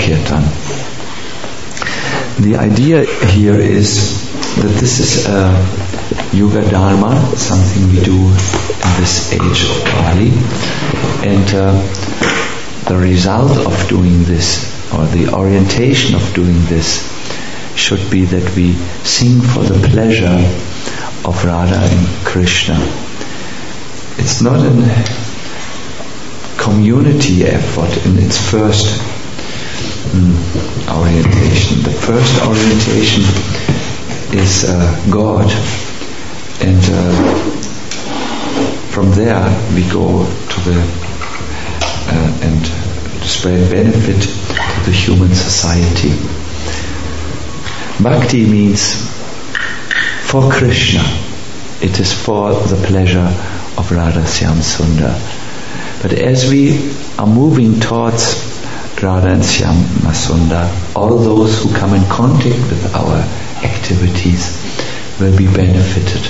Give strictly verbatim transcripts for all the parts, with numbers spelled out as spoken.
Kirtan. The idea here is that this is a Yuga Dharma, something we do in this age of Kali, and uh, the result of doing this, or the orientation of doing this, should be that we sing for the pleasure of Radha and Krishna. It's not a community effort in its first mm, orientation. The first orientation is uh, God, and uh, from there we go to the uh, and to spread benefit to the human society. Bhakti means for Krishna. It is for the pleasure of Radha Syam Sundar. But as we are moving towards Radha and Syam Sundar, all those who come in contact with our activities will be benefited.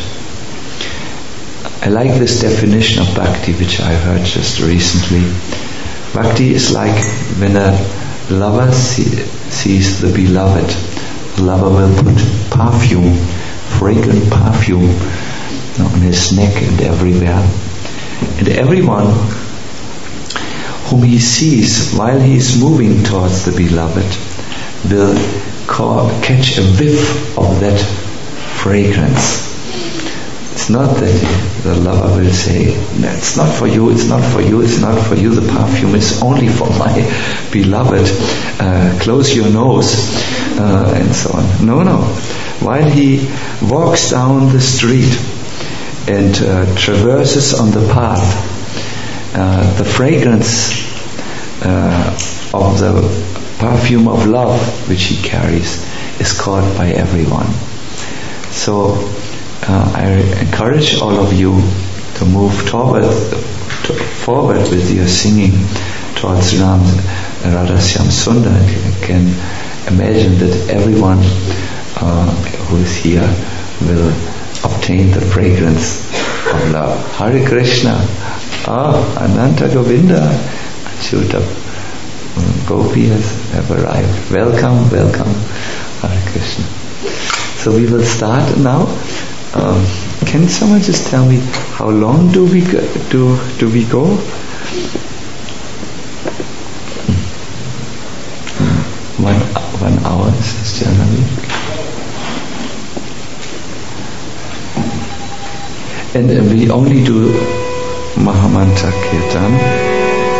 I like this definition of Bhakti, which I heard just recently. Bhakti is like when a lover see, sees the beloved. The lover will put perfume, fragrant perfume, on his neck and everywhere. And everyone whom he sees while he is moving towards the beloved will call, catch a whiff of that fragrance. It's not that the lover will say, it's not for you, it's not for you, it's not for you, the perfume is only for my beloved, uh, close your nose, uh, and so on. No, no. While he walks down the street and uh, traverses on the path, uh, the fragrance uh, of the perfume of love which he carries is caught by everyone. So uh, I encourage all of you to move toward, to, forward with your singing towards Ram, Radha Syam Sundar. You can imagine that everyone uh, who is here will obtain the fragrance of love. Hare Krishna. Ah, Ananta Govinda. Achyuta Gopis have arrived. Welcome, welcome. Hare Krishna. So we will start now. Um, can someone just tell me how long do we go, do do we go? One one hour is generally. And we only do Mahamantra Kirtan.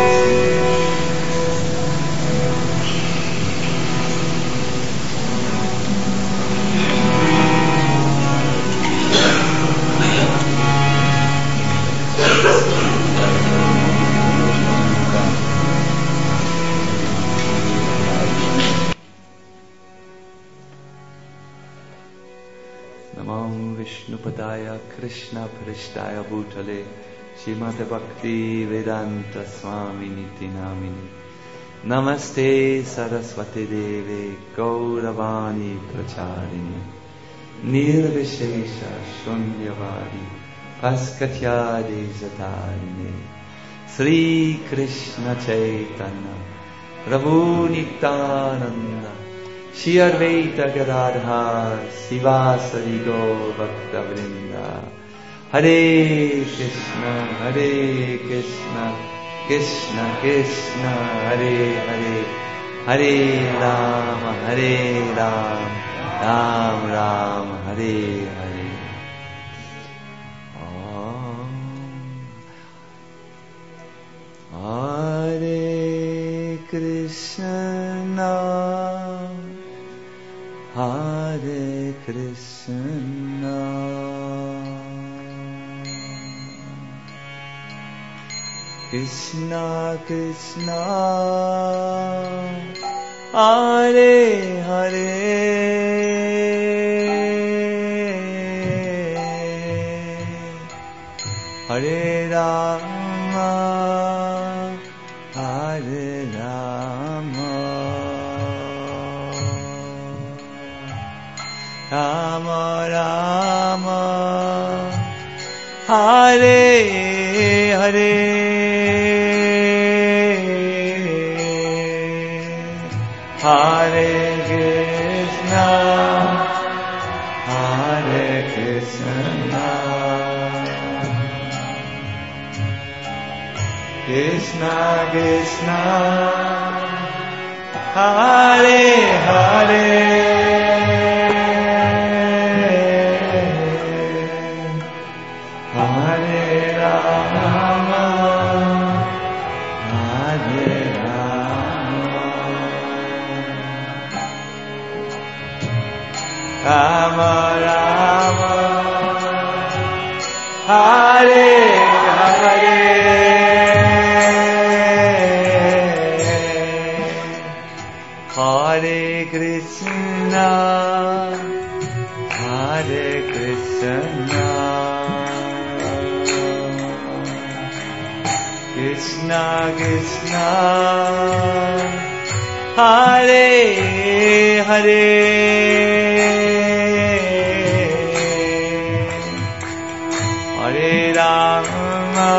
Krishna Prishtaya Bhutale Srimate Bhakti Vedanta Swami Niti Namini Namaste Saraswati Deve Gauravani Pracharini Nirvishesha Shunyavadi Paskatyadi Zatarine Sri Krishna Chaitanya Prabhu Nityananda Shri Advaita Gadadhar Sivasari Gaur Bhakta Vrinda Hare Krishna Hare Krishna Krishna Krishna Hare Hare Hare Rama Hare Rama Ram Ram Hare Hare. Om Hare Krishna Hare Krishna Krishna Krishna Hare Hare Hare Rama Hare Rama Rama Rama Hare Hare Hare Krishna, Hare Krishna, Krishna Krishna, Hare Hare, Hare Rama, Hare Rama, Rama Rama, Hare Hare, Hare Krishna, Hare Krishna, Krishna Krishna, Hare Hare, Hare Rama,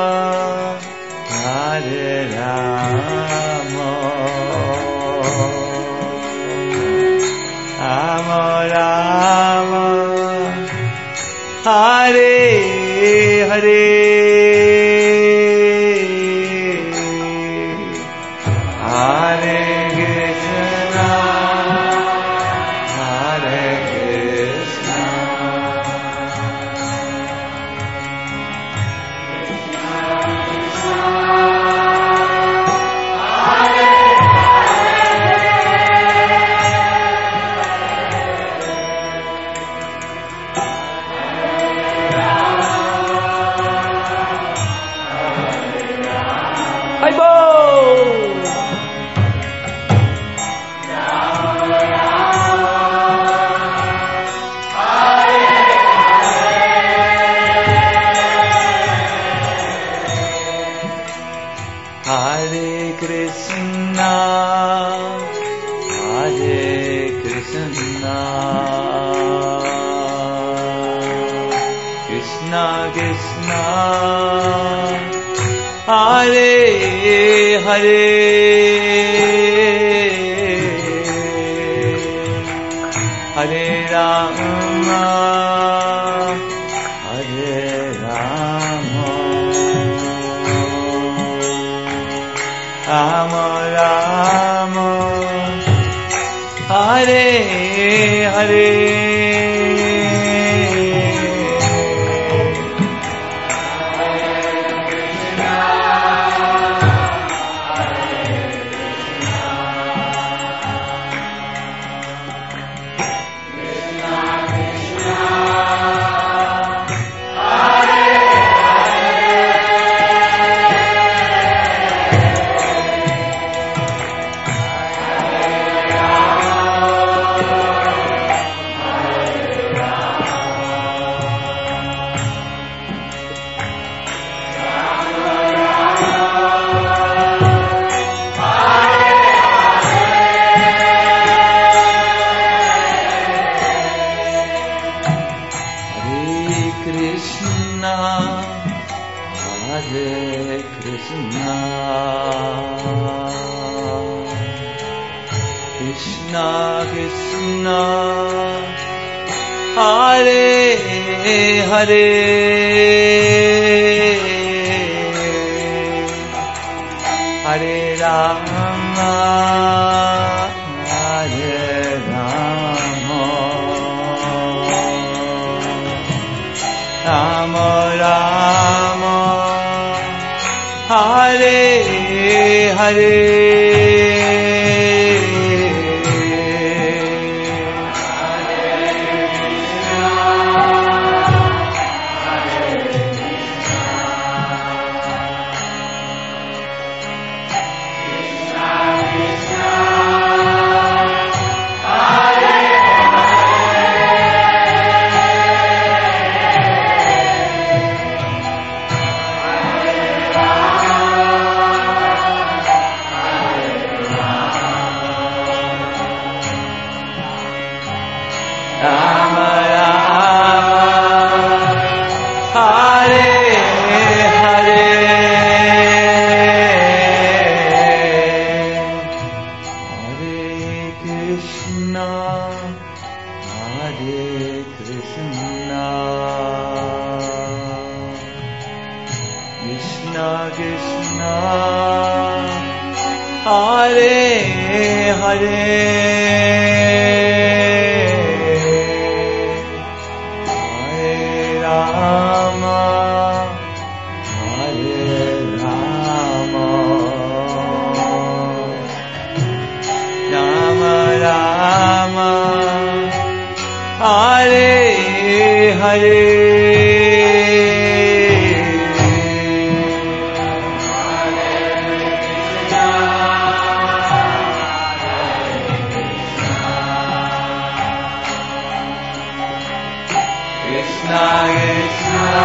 Hare Rama, Rama Rama, Hare Hare, Hare Krishna, Hare Krishna, Hare Krishna, Hare Krishna, Krishna Krishna, Hare Hare, Hare Rama, Hare Rama, Rama Rama, Hare Hare, Krishna, Hare Krishna, Krishna Krishna, Hare Hare, Hare Rama, Hare Rama, Rama Rama, Hare Hare, Krishna, Hare Krishna, Krishna Krishna, Hare Hare, Hare Rama, Hare Rama, Rama Rama, Hare Hare. Krishna Krishna,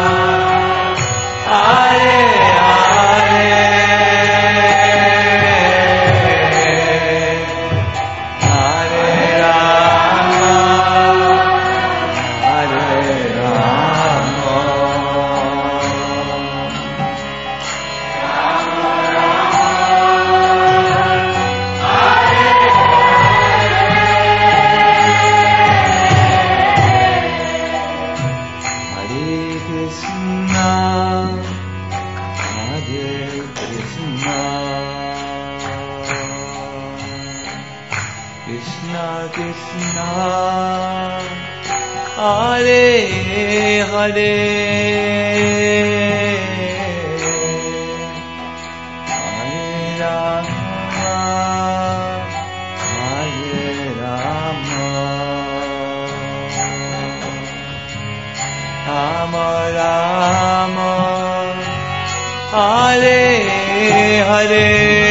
Hare Hare, Hare Rama, Hare Rama, Rama Rama, Hare Krishna, Hare Krishna, Krishna Krishna, Hare Hare, Hare Rama, Hare Rama, Rama Rama, Hare Hare,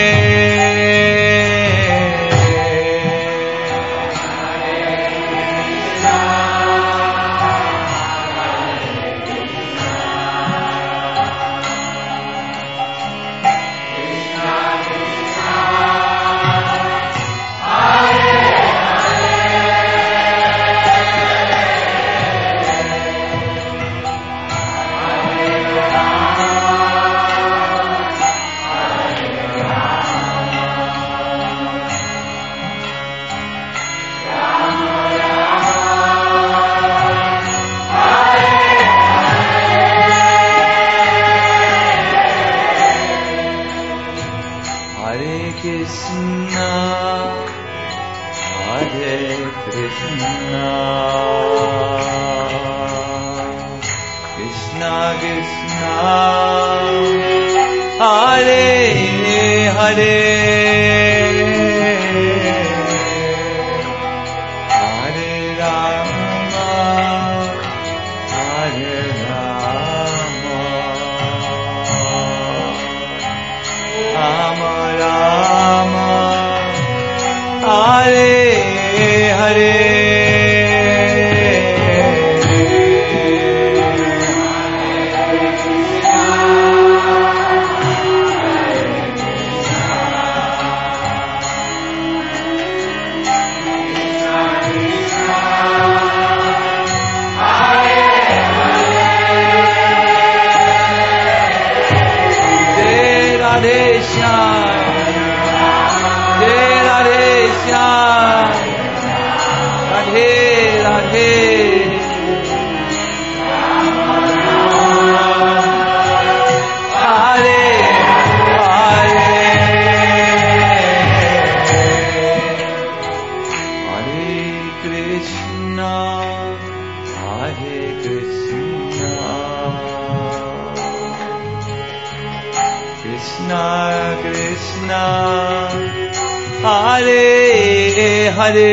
Hare Krishna, Hare Krishna, Krishna Krishna, Hare Hare, Hare Rama, Hare Rama, Rama Rama, Hare Hare, Radhe Shyam, Jai Radhe Shyam, Radhe Radhe, Hare Hare, Hare Krishna, Hare Krishna, Krishna Krishna, Hare Hare,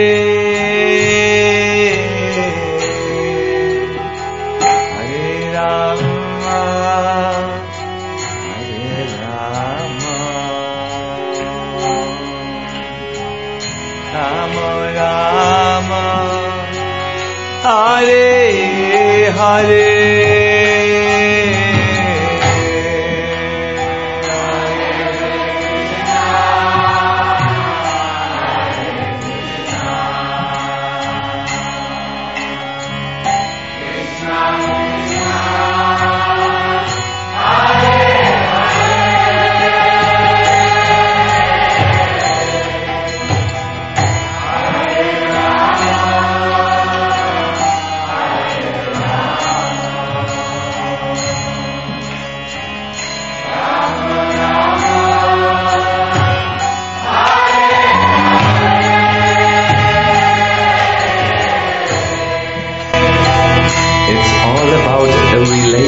Hare Rama, Hare Rama, Rama Rama, Hare Hare.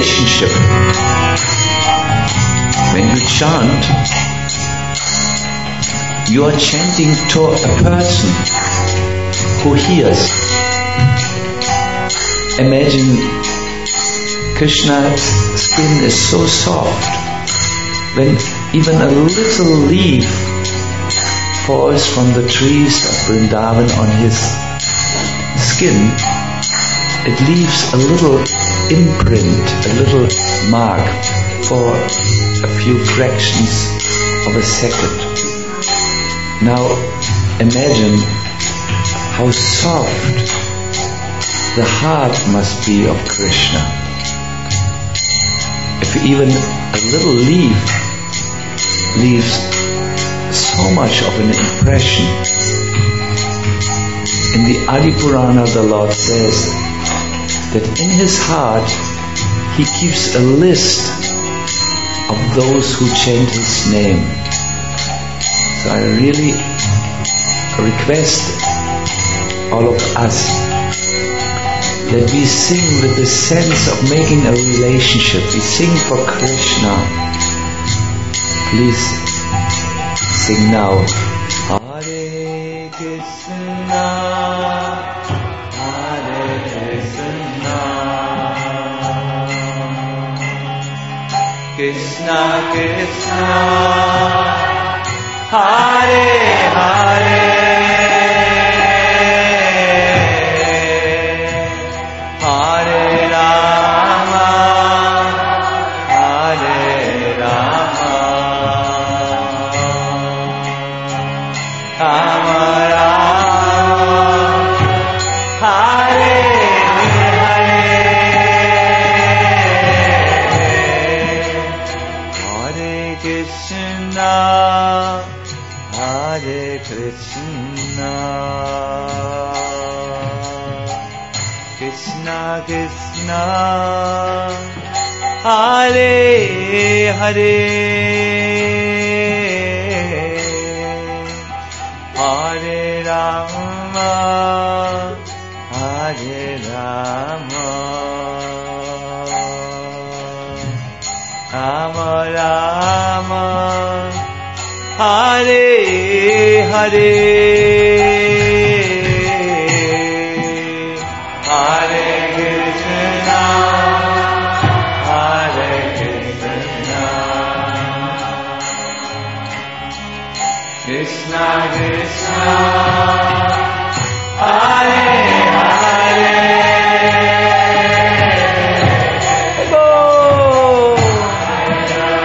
relationship. When you chant, you are chanting to a person who hears. Imagine Krishna's skin is so soft, when even a little leaf falls from the trees of Vrindavan on his skin, it leaves a little imprint, a little mark for a few fractions of a second. Now imagine how soft the heart must be of Krishna. If even a little leaf leaves so much of an impression. In the Adi Purana, the Lord says that in his heart he keeps a list of those who chant his name. So I really request all of us that we sing with the sense of making a relationship. We sing for Krishna. Please sing now. Hare Krishna, Hare Krishna, Krishna Krishna, Hare Hare. Hare Hare, Hare Rama, Hare Rama, Rama Rama, Hare Hare. Krishna Krishna, Hare Hare. Go. Hare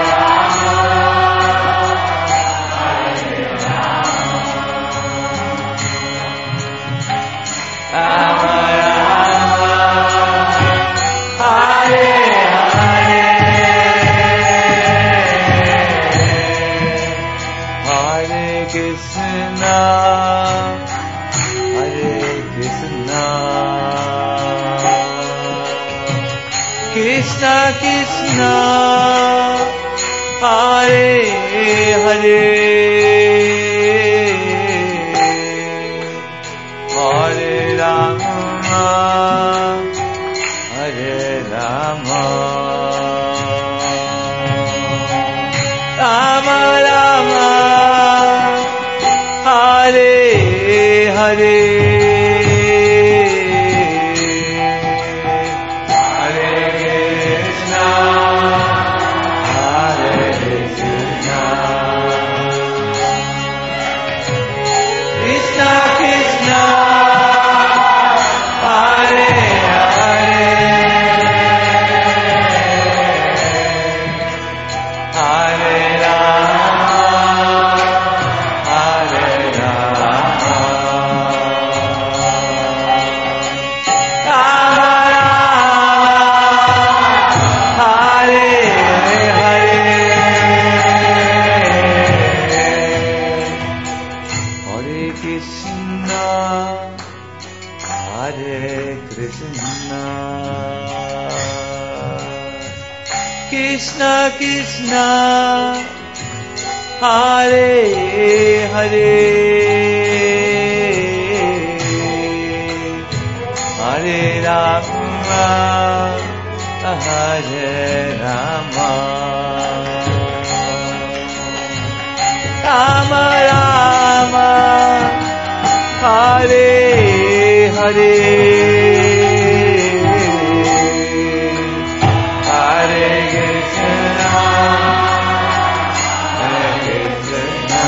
Krishna Krishna, Hare Hare, Hare Rama, Hare Rama, Rama Rama, Hare Hare. Krishna Krishna, Hare Hare, Hare Rama, Hare Rama, Rama Rama, Hare Hare, Hare Krishna, Hare Krishna,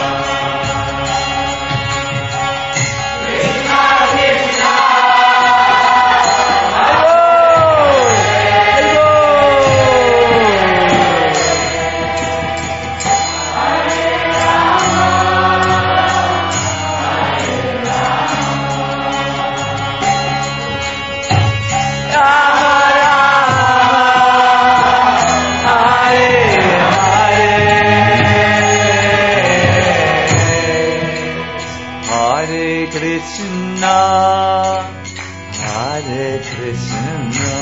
Krishna Krishna, Krishna, Hare Krishna,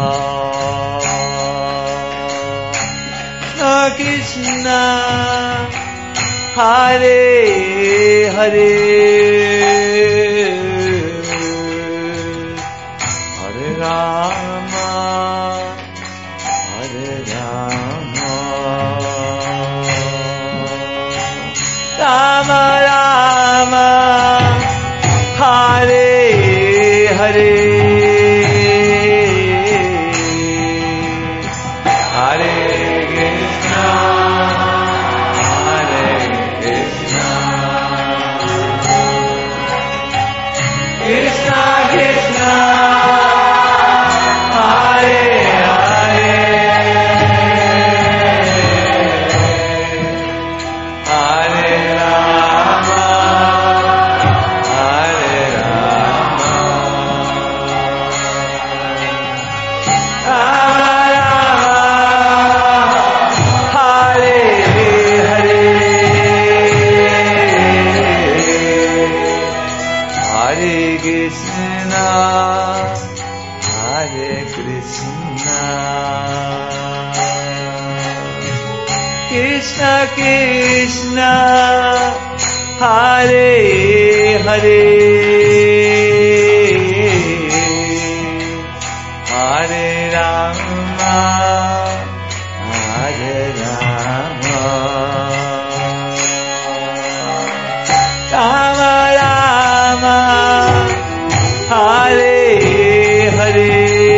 Krishna, Hare Hare, Hare Rama, Hare Rama, Rama Rama, Hare Hare, Hare Krishna, Hare Krishna, Krishna Krishna, Hare Hare, Hare Rama, Hare Rama, Hare Hare, Hare Krishna, Hare Krishna, Krishna Krishna, Hare Hare, Hare Rama, Hare Rama, Rama Rama, Hare Hare,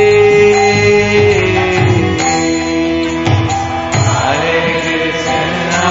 Hare Krishna,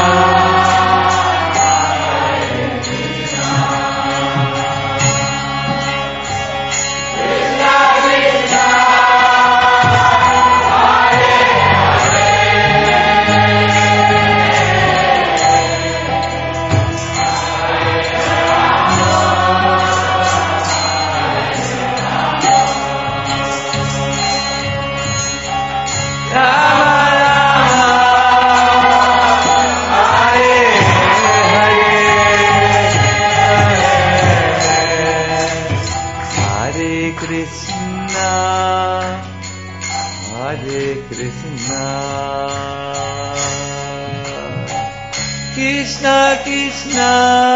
Krishna Krishna,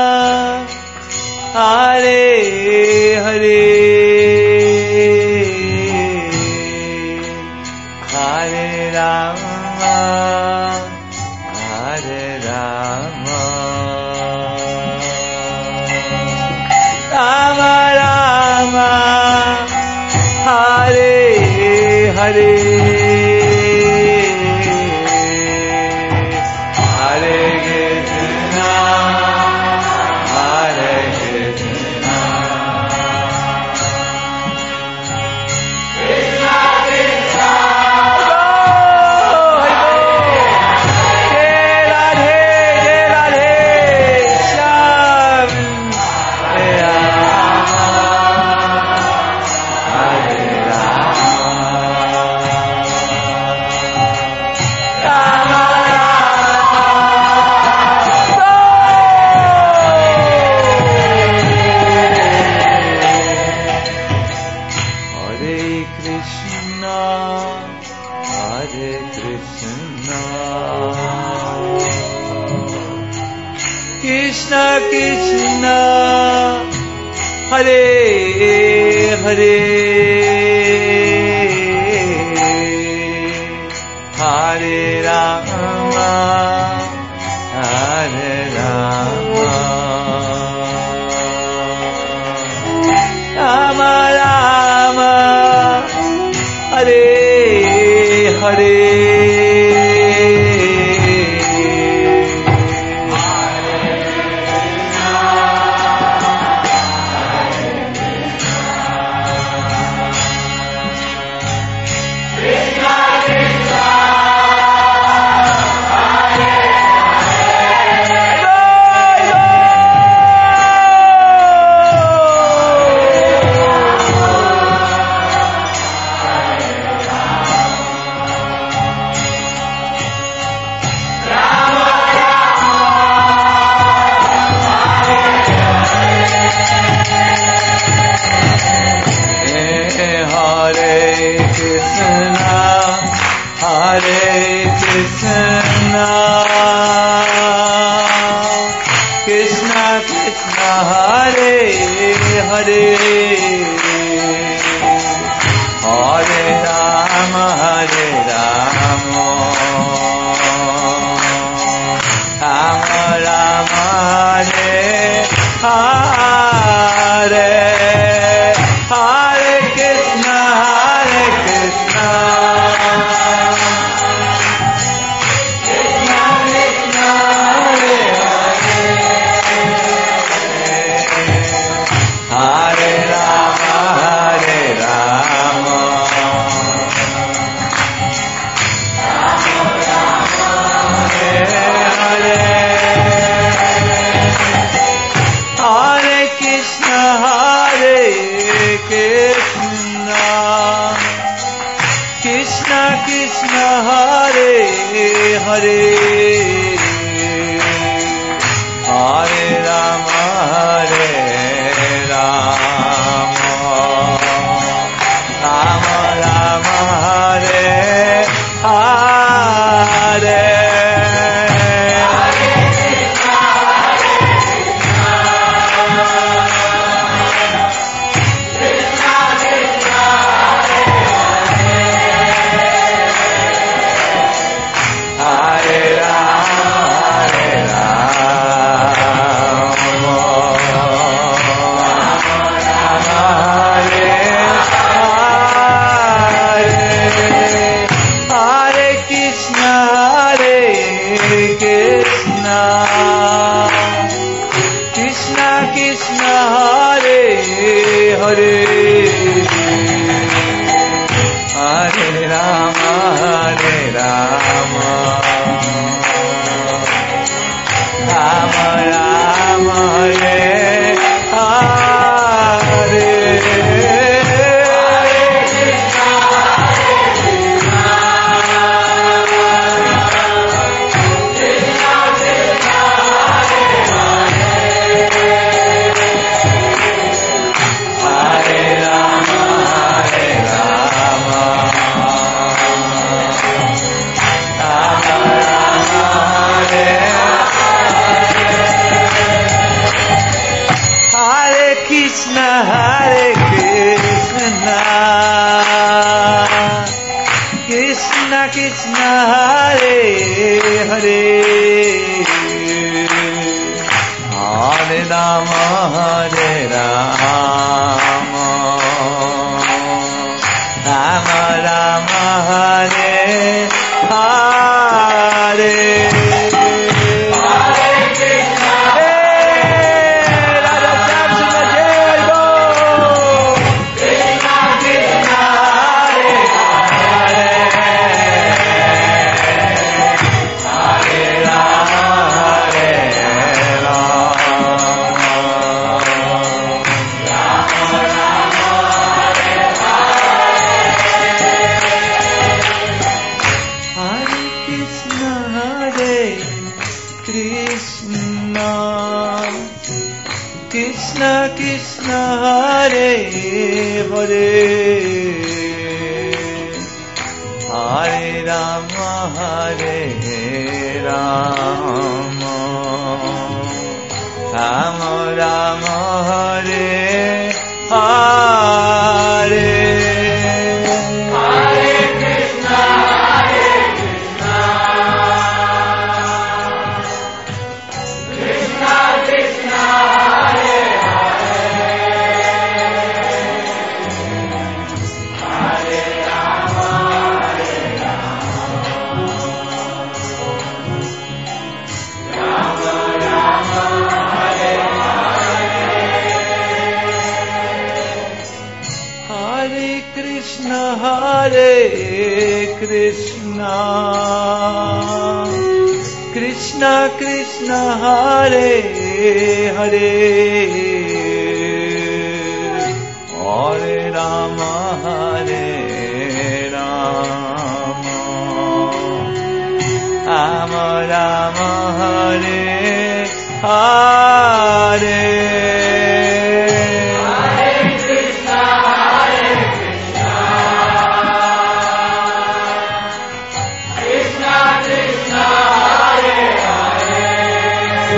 Hare Hare, Hare Rama, Hare Rama, Rama Rama, Hare Hare, Hare Krishna, Hare Krishna, Krishna Krishna, Jai Radhe, Jai Radhe, Shyam, Hare Rama, Hare Rama, Rama Krishna Krishna, Hare Hare, Hare Hare Hare Rama Hare Rama Rama Rama Hare Hare Hare Krishna Hare Krishna Krishna Krishna Hare Hare Hare Rama Hare Rama Hare Krishna Hare Krishna Krishna Krishna Hare Hare Hare Rama Hare Rama Rama Rama Hare Hare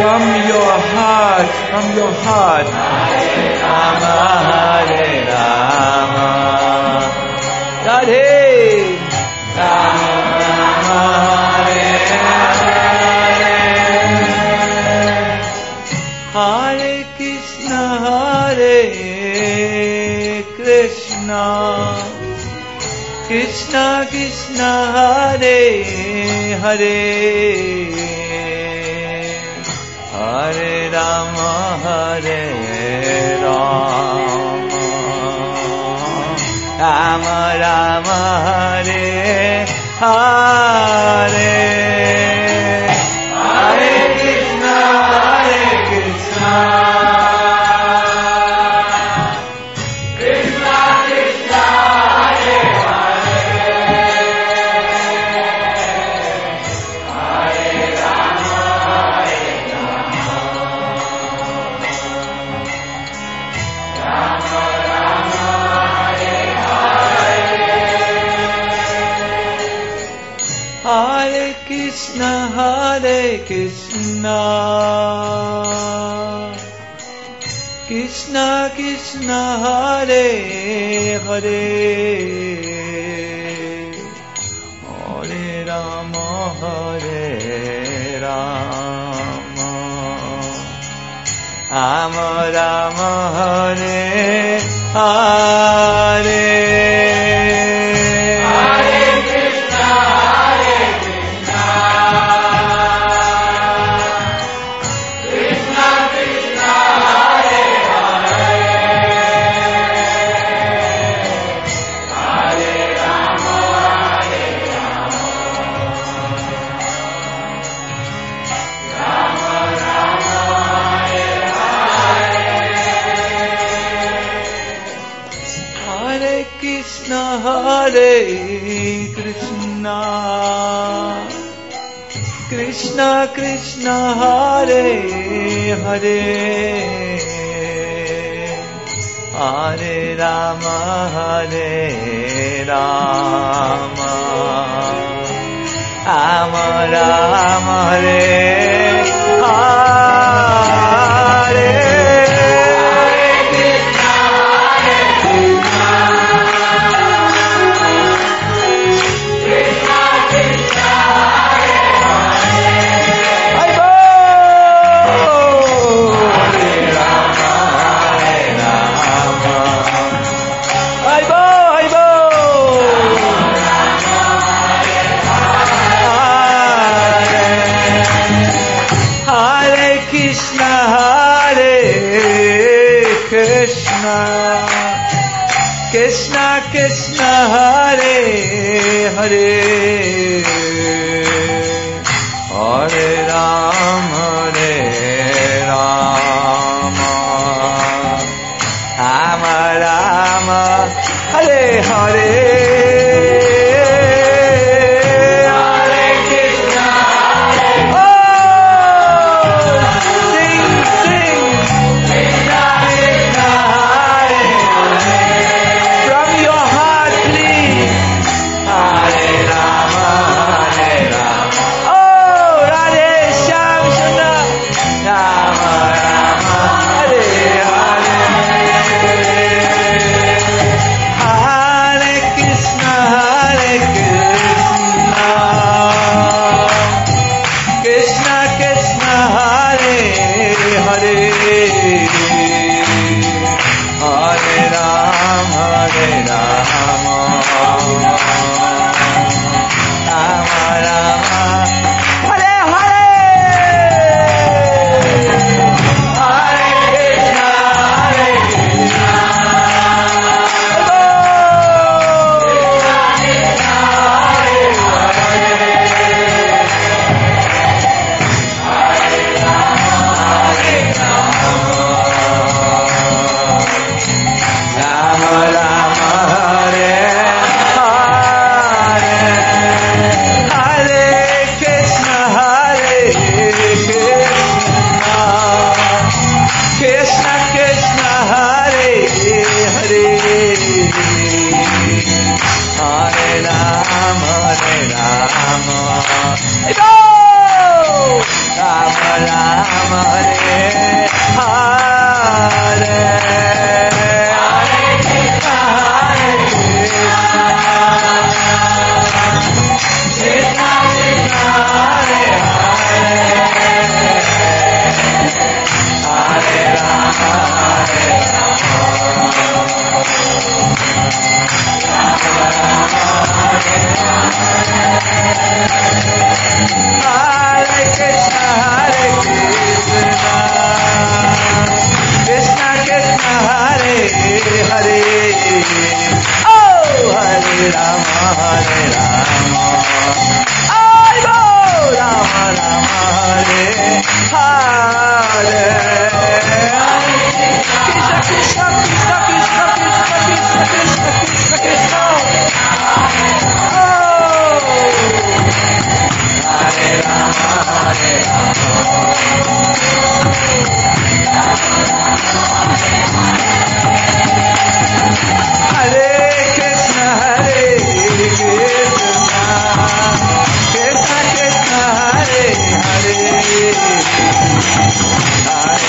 from your heart, from your heart. Hare Rama, Hare Rama, Radhe Rama, Hare Hare, Hare Krishna, Hare Krishna, Krishna Krishna, Hare Hare, Hare Rama, Hare Rama, Rama Rama, Hare Hare, Hare Krishna, Hare Krishna, Krishna Krishna, Hare Hare, Hare Rama, Hare Rama, Rama Rama, Hare Hare, Hare Krishna, Hare Krishna, Krishna Krishna, Hare Hare, Hare Rama, Hare Rama, Rama Rama, Hare Hare, Hare Krishna, Hare Krishna, Krishna Krishna, Hare Hare, Hare Rama, Hare Rama, Rama Rama, Hare Hare, Hare Krishna, Hare Krishna, Krishna Krishna, Hare Hare, Hare Rama, Hare Rama, Rama Rama, Hare Hare, Krishna Krishna, Hare Hare, Hare Rama, Hare Rama, Rama Rama, Hare Hare, Hare Krishna, Hare, oh, sing, sing, Krishna Krishna, Hare Hare, from your heart, please. Hare Rama, Hare Rama, oh, Radhe Shyam Sundar, Rama Rama, Hare Hare, Hare Krishna, Hare Krishna, Krishna Krishna, Hare Hare, Hare Rama, Hare Rama, Rama Rama, Hare Hare, Hare Krishna, Hare Krishna, Rama Rama, Hare Hare, Hare Krishna, Hare Krishna, Krishna Krishna, Hare Hare, Hare Rama, Hare Rama, Hey, go! Hare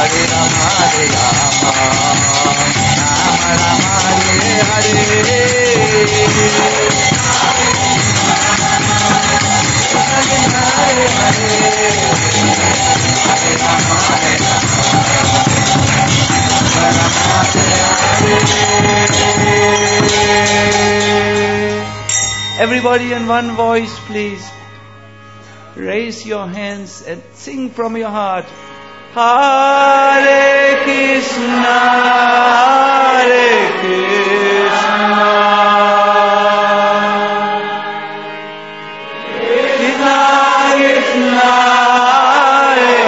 Everybody in one voice, please. Raise your hands and sing from your heart. Hare Krishna, Hare Krishna, Krishna Krishna, Hare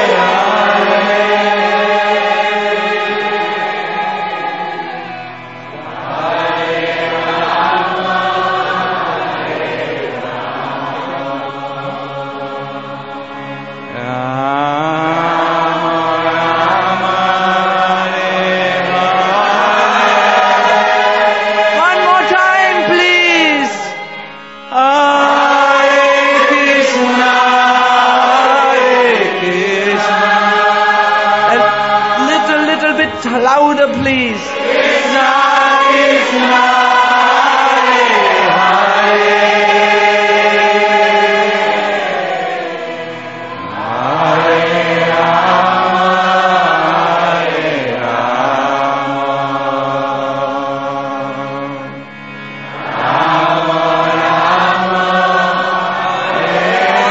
louder, please. Krishna, Krishna, Hare Hare, Hare Rama, Hare Rama, Rama Rama, Hare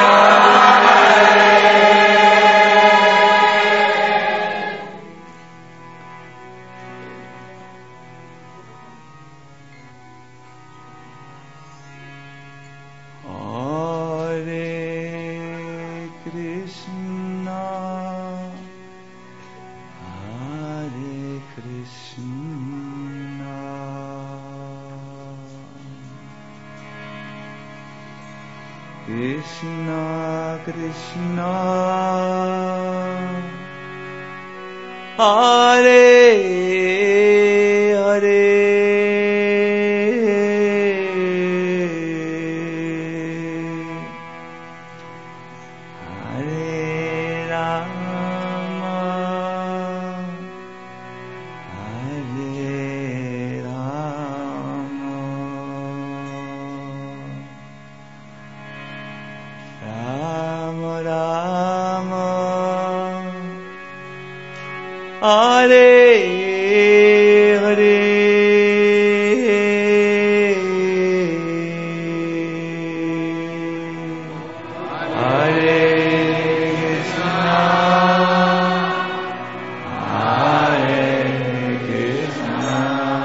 Krishna Krishna, Hare Hare, Hare Rama, Hare Rama, Rama Rama, Hare Hare, Hare Krishna, Hare Krishna,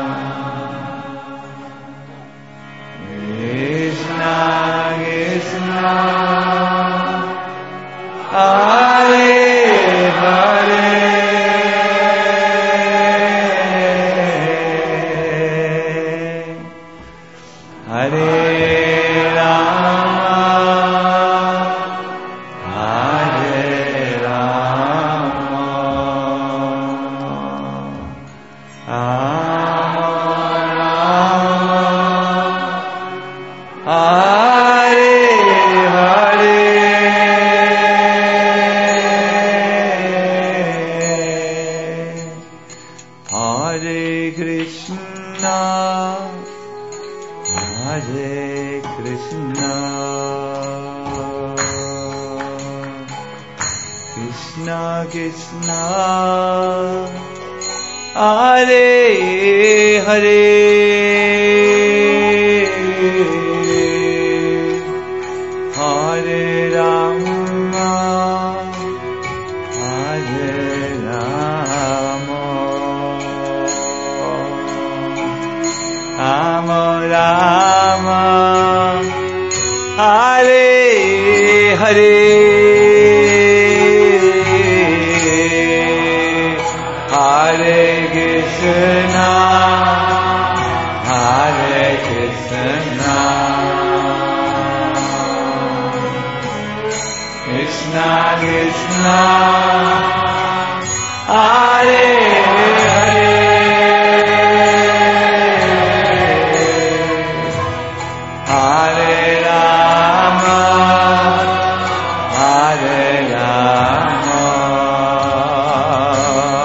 Krishna Krishna, Hare Hare, Hare Rama, Hare Rama, Rama Rama, Hare Hare, Hare Krishna, Hare Krishna, Krishna Krishna, Hare Hare, Hare Rama, Hare Rama, Rama Rama, Hare Hare, Hare Krishna, Hare Krishna, Krishna Krishna, Hare Hare, Hare Rama, Hare Rama,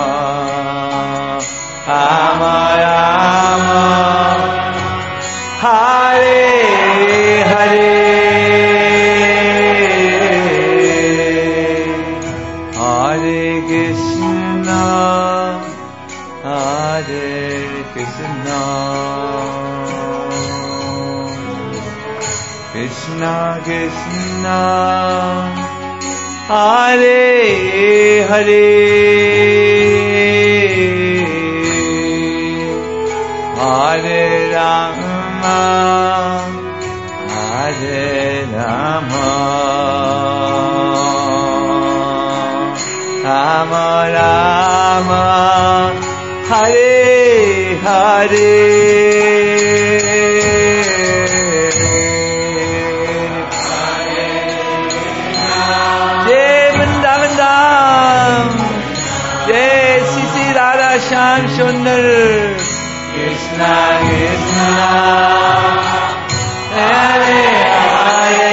Krishna, Hare Krishna, Krishna Krishna, Hare Hare, Hare Rama, Hare Rama, Rama Rama, Hare Hare, Jai Vrindavan Dham, Jai Sisi Radha Shyam Sundar, Krishna Krishna, Hare Hare,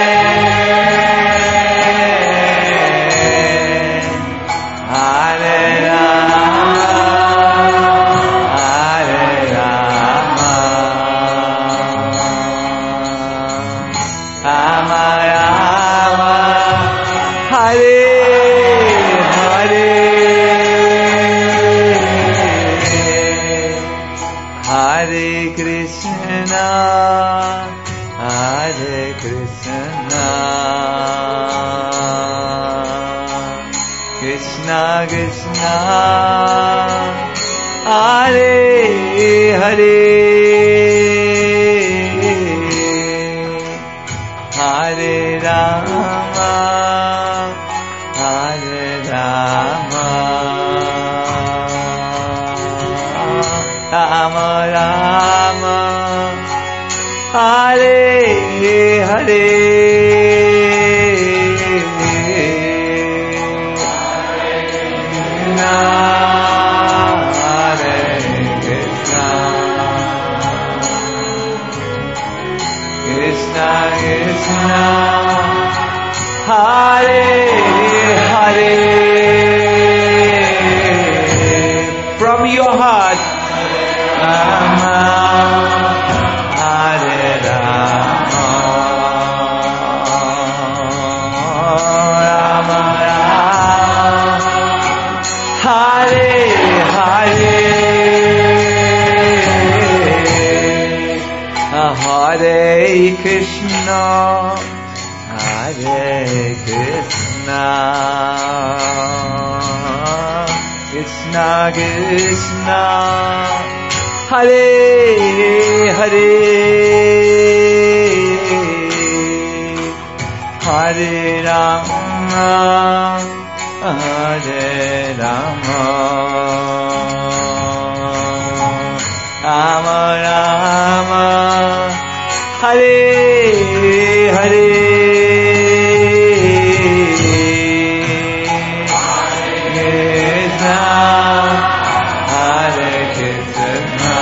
Hare Rama, Hare Rama, Rama Rama, Hare Hare, Hare Krishna, Hare Krishna, Krishna Krishna, Hare Hare, Hare Rama, Hare Rama, Rama Rama, Hare Hare, Krishna Krishna, Hare Hare, from your heart, Rama, Hare Rama, Rama Rama, Hare Hare, Hare Krishna, Hare Krishna, Krishna Krishna, Hare Hare, Hare Rama, Hare Rama, Rama Rama, Hare Hare, Krishna, Hare Krishna,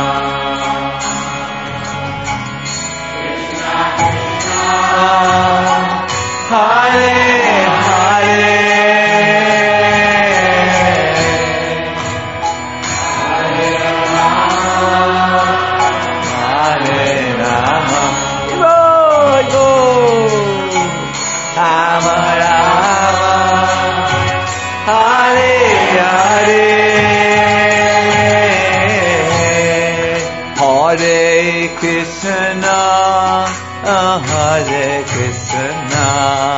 Krishna Krishna, Hare Hare, Hare Rama, Hare Rama, Rama Rama, Hare Hare, Hare Krishna, Hare Krishna,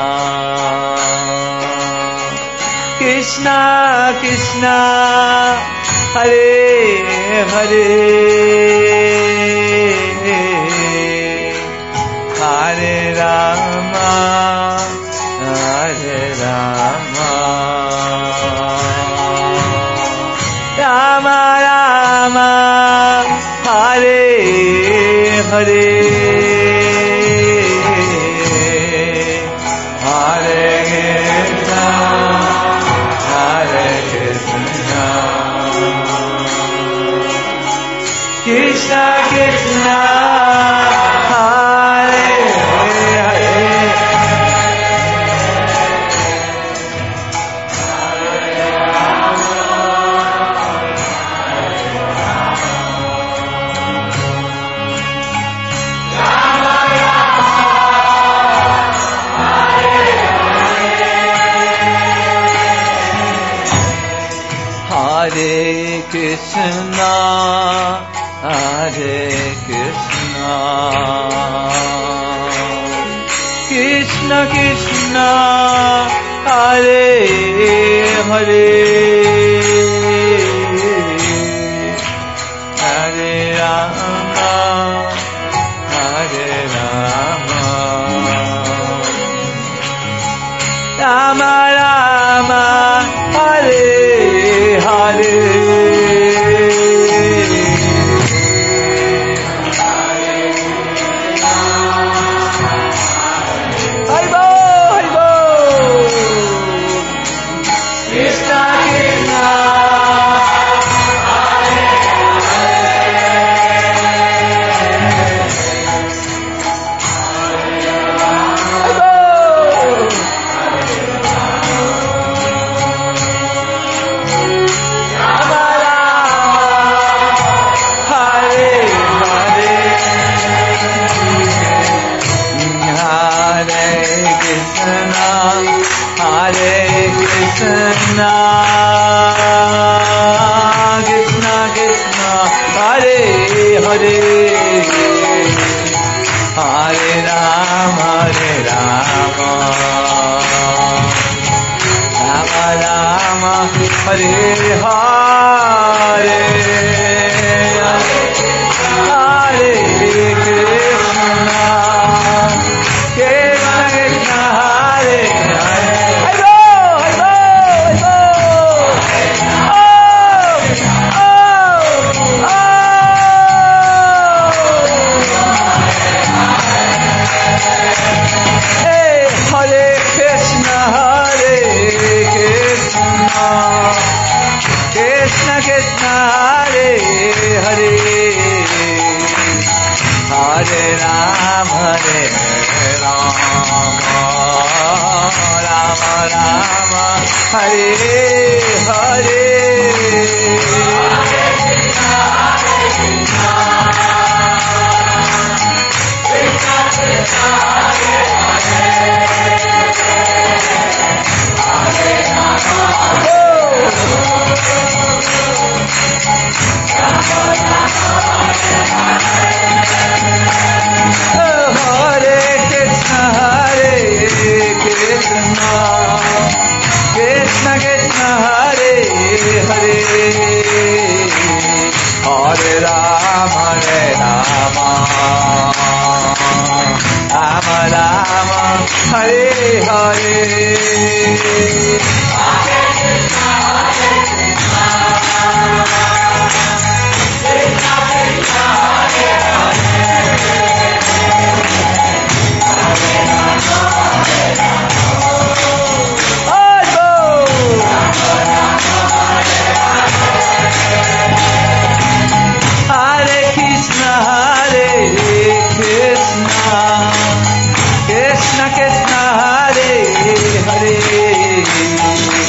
Krishna Krishna, Hare Hare, Hare Rama, Hare Rama, Rama Rama, Hare Hare, Hare Krishna, Hare Krishna, Krishna Krishna, Hare Hare, Hare Krishna, Hare Krishna, Krishna Krishna, Hare Hare, Hare Rama, Hare Rama, Rama Rama, Hare Hare, Haribo, Haribo, Krishna Krishna, Hare Krishna, Krishna Krishna, Hare Hare, Hare Rama, Hare Rama, Rama Rama, Hare Hare, Hare Krishna, Krishna Krishna, Hare Hare. Krishna Krishna, Hare Hare, Hare Rama, Hare Rama, Rama Rama, Hare Hare, Krishna Krishna, Hare Hare, Hare Rama, Hare Krishna, Hare Krishna, Krishna Krishna, Hare Hare, Hare Rama, Hare Rama, Rama Rama, Hare Hare, Hare Krishna, Hare Krishna, Krishna Krishna, Hare Hare, Hare Rama, Hare Rama, Rama Rama, Hare Hare, Hare Krishna, Hare Krishna, Krishna Krishna, Hare Hare,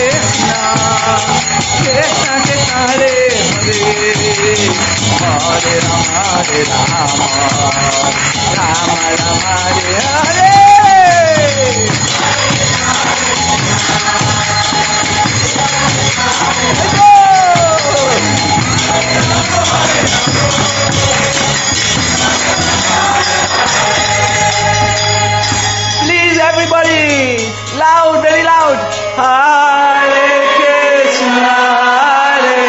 Krishna Krishna Hare Hare, Hare Rama Hare Rama, Rama Rama Hare Hare. Please everybody, loud, very loud. Hare Krishna, Hare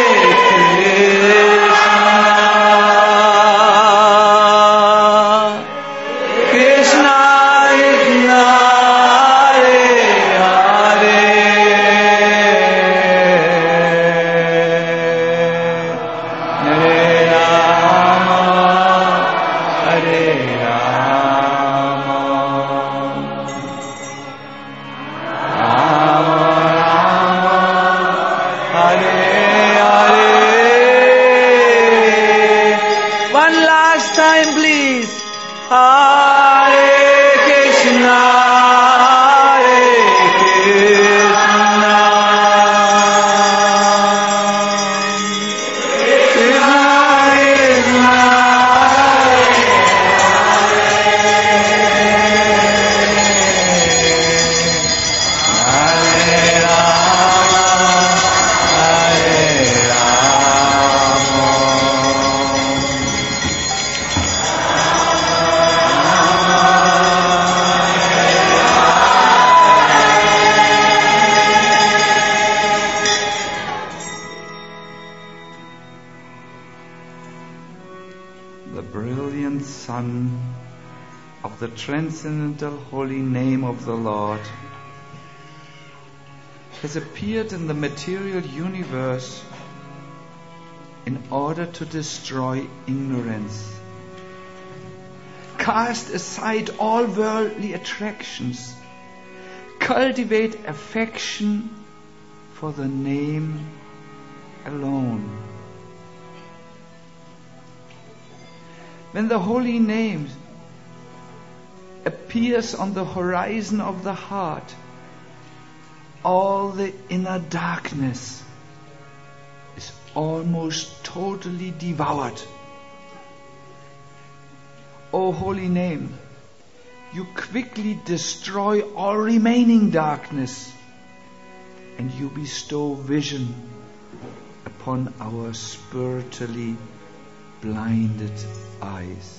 Krishna, Krishna Krishna, Hare Hare, Hare Rama, Hare Rama, time, please. Hare Krishna, Hare Krishna, Krishna Krishna, Hare Rama, Hare Rama. The brilliant sun of the transcendental holy name of the Lord has appeared in the material universe in order to destroy ignorance, cast aside all worldly attractions, cultivate affection for the name alone. When the holy name appears on the horizon of the heart, all the inner darkness is almost totally devoured. O holy name, you quickly destroy all remaining darkness, and you bestow vision upon our spiritually blinded eyes.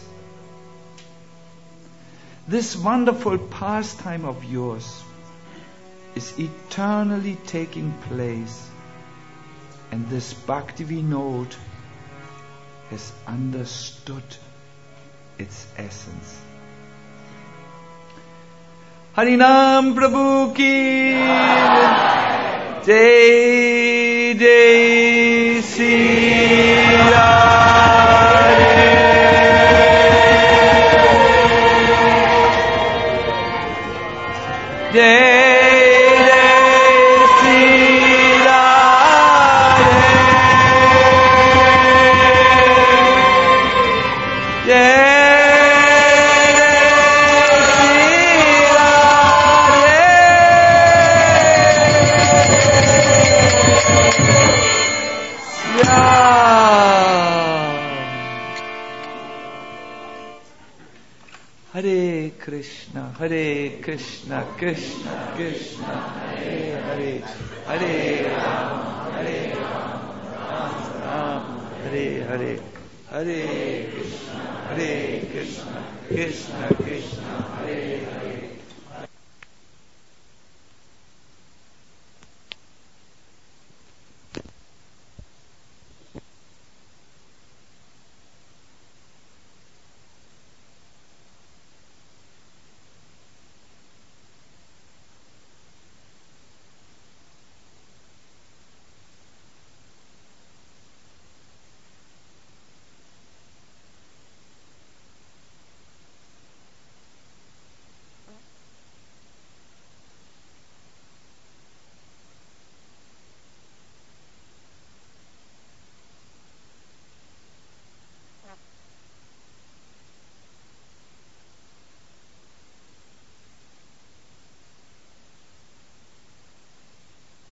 This wonderful pastime of yours is eternally taking place, and this Bhakti Vinod has understood its essence. Harinam Prabhu ki Jai, Jai Sri Radhe. Jai Hare Krishna, Hare Krishna, Krishna Krishna, Hare Hare, Hare Rama, Hare Rama, Rama Rama, Hare Hare, Hare Krishna, Hare Krishna, Krishna Krishna, Hare Hare.